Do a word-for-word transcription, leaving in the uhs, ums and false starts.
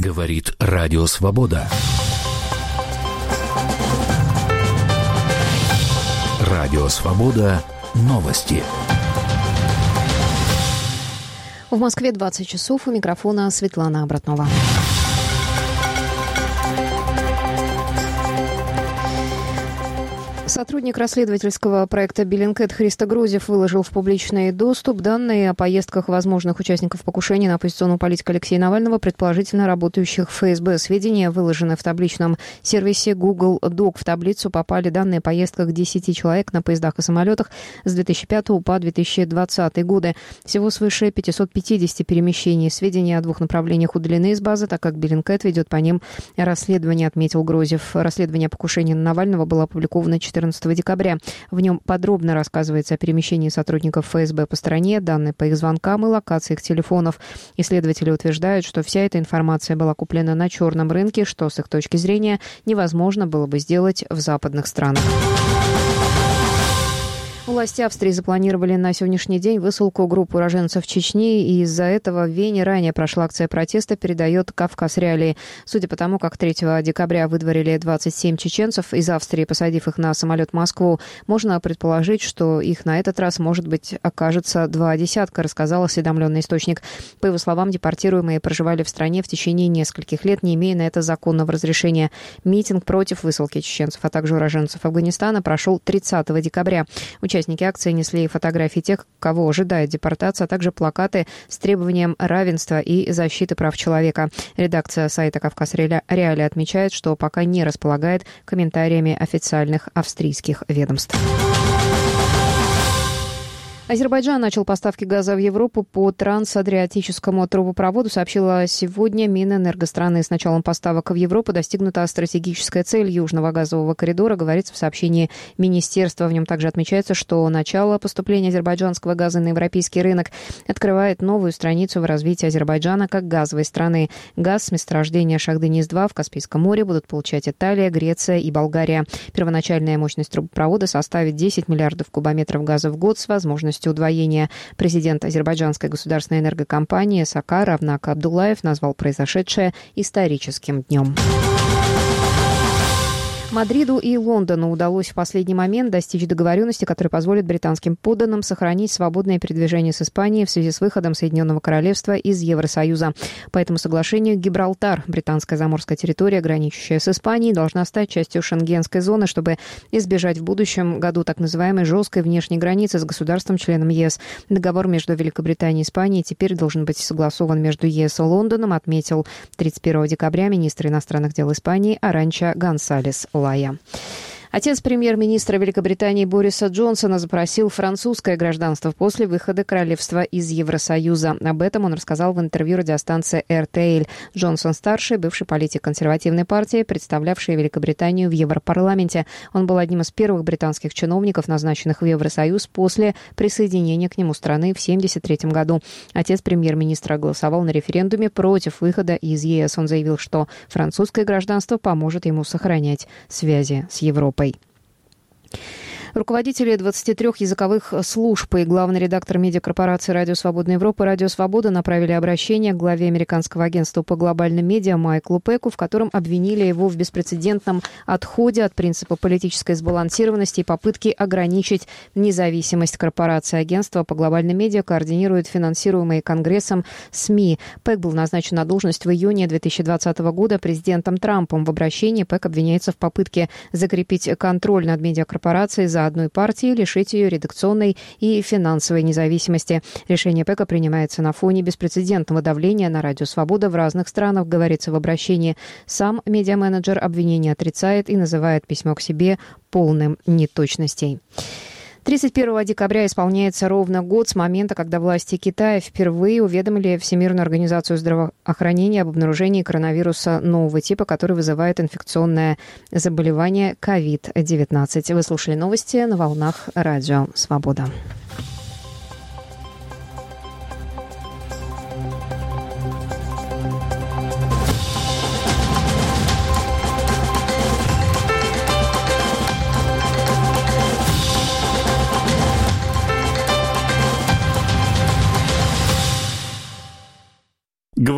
Говорит Радио Свобода. Радио Свобода. Новости. В Москве двадцать часов. У микрофона Светлана Обратнова. Сотрудник расследовательского проекта Bellingcat Христо Грозев выложил в публичный доступ данные о поездках возможных участников покушения на оппозиционного политика Алексея Навального, предположительно работающих в ФСБ. Сведения выложены в табличном сервисе Google Doc. В таблицу попали данные о поездках десяти человек на поездах и самолетах с две тысячи пятого по две тысячи двадцатый годы. Всего свыше пятьсот пятьдесят перемещений. Сведения о двух направлениях удалены из базы, так как Bellingcat ведет по ним расследование, отметил Грозев. Расследование о покушении на Навального было опубликовано четырнадцатого декабря. В нем подробно рассказывается о перемещении сотрудников ФСБ по стране, данные по их звонкам и локации их телефонов. Исследователи утверждают, что вся эта информация была куплена на черном рынке, что с их точки зрения невозможно было бы сделать в западных странах. Власти Австрии запланировали на сегодняшний день высылку группы уроженцев Чечни, и из-за этого в Вене ранее прошла акция протеста, передает «Кавказ Реалии». Судя по тому, как третьего декабря выдворили двадцать семь чеченцев из Австрии, посадив их на самолет в Москву, можно предположить, что их на этот раз, может быть, окажется два десятка, рассказал осведомленный источник. По его словам, депортируемые проживали в стране в течение нескольких лет, не имея на это законного разрешения. Митинг против высылки чеченцев, а также уроженцев Афганистана прошел тридцатого декабря. Участники акции несли фотографии тех, кого ожидает депортация, а также плакаты с требованием равенства и защиты прав человека. Редакция сайта «Кавказ Реалии» отмечает, что пока не располагает комментариями официальных австрийских ведомств. Азербайджан начал поставки газа в Европу по трансадриатическому трубопроводу, сообщила сегодня Минэнерго страны. С началом поставок в Европу достигнута стратегическая цель Южного газового коридора, говорится в сообщении министерства. В нем также отмечается, что начало поступления азербайджанского газа на европейский рынок открывает новую страницу в развитии Азербайджана как газовой страны. Газ с месторождения Шахдениз-два в Каспийском море будут получать Италия, Греция и Болгария. Первоначальная мощность трубопровода составит десять миллиардов кубометров газа в год с возможностью удвоения. Президент азербайджанской государственной энергокомпании Сакар Равнак Абдуллаев назвал произошедшее историческим днем. Мадриду и Лондону удалось в последний момент достичь договоренности, которая позволит британским подданным сохранить свободное передвижение с Испанией в связи с выходом Соединенного Королевства из Евросоюза. По этому соглашению Гибралтар, британская заморская территория, граничащая с Испанией, должна стать частью шенгенской зоны, чтобы избежать в будущем году так называемой жесткой внешней границы с государством-членом ЕС. Договор между Великобританией и Испанией теперь должен быть согласован между ЕС и Лондоном, отметил тридцать первого декабря министр иностранных дел Испании Аранча Гонсалес Лая. Отец премьер-министра Великобритании Бориса Джонсона запросил французское гражданство после выхода королевства из Евросоюза. Об этом он рассказал в интервью радиостанции эр тэ эл. Джонсон-старший, бывший политик консервативной партии, представлявший Великобританию в Европарламенте. Он был одним из первых британских чиновников, назначенных в Евросоюз после присоединения к нему страны в семьдесят третьем году. Отец премьер-министра голосовал на референдуме против выхода из ЕС. Он заявил, что французское гражданство поможет ему сохранять связи с Европой. Руководители двадцати трёх языковых служб и главный редактор медиакорпорации «Радио Свободная Европа» «Радио Свобода» направили обращение к главе американского агентства по глобальным медиа Майклу Пеку, в котором обвинили его в беспрецедентном отходе от принципа политической сбалансированности и попытке ограничить независимость корпорации. Агентство по глобальным медиа координирует финансируемые Конгрессом СМИ. Пек был назначен на должность в июне две тысячи двадцатого года президентом Трампом. В обращении Пек обвиняется в попытке закрепить контроль над медиакорпорацией за одной партии, лишить ее редакционной и финансовой независимости. Решение Пека принимается на фоне беспрецедентного давления на Радио Свобода в разных странах, говорится в обращении. Сам медиаменеджер обвинения отрицает и называет письмо к себе полным неточностей. тридцать первого декабря исполняется ровно год с момента, когда власти Китая впервые уведомили Всемирную организацию здравоохранения об обнаружении коронавируса нового типа, который вызывает инфекционное заболевание ковид девятнадцать. Вы слушали новости на волнах Радио Свобода.